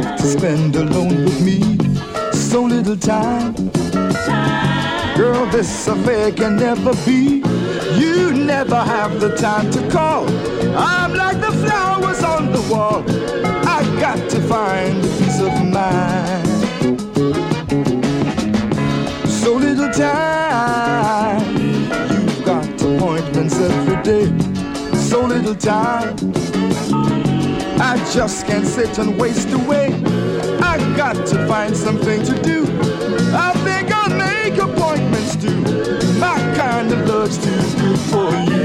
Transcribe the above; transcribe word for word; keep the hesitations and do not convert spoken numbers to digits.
have to spend alone with me. So little time. Girl, this affair can never be. You never have the time to call. I'm like the flowers on the wall. I got to find a peace of mind. So little time. You've got appointments every day. So little time. I just can't sit and waste away. I got to find something to do. I think I'll make appointments too. My kind of love's too good for you.